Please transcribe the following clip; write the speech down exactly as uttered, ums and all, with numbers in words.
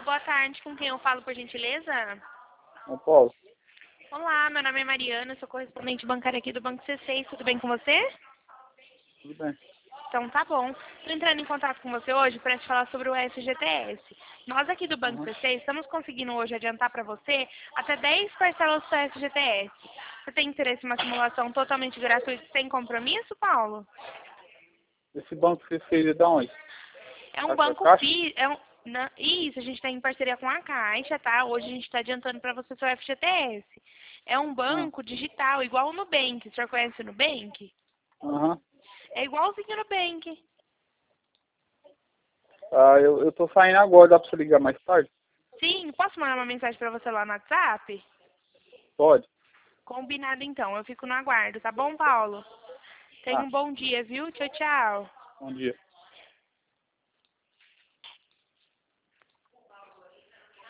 boa tarde. Com quem eu falo, por gentileza? Não posso. Olá, meu nome é Mariana, sou correspondente bancária aqui do Banco C seis. Tudo bem com você? Tudo bem. Então tá bom. Estou entrando em contato com você hoje para te falar sobre o S G T S. Nós aqui do Banco Uhum. C seis estamos conseguindo hoje adiantar para você até dez parcelas do S G T S. Você tem interesse em uma simulação totalmente gratuita sem compromisso, Paulo? Esse banco que você fez é de onde? É um A sua banco caixa? fi, é um, na- isso, a gente está em parceria com a Caixa, tá? Hoje a gente está adiantando para você seu F G T S. É um Ah, banco digital, igual o Nubank. O senhor conhece o Nubank? aham. É igualzinho o Nubank. Ah, eu, eu tô saindo agora, dá pra você ligar mais tarde? Sim, posso mandar uma mensagem para você lá no WhatsApp? Pode. Combinado então, eu fico no aguardo, tá bom, Paulo? Tenha Ah, um bom dia, viu? Tchau, tchau. bom dia.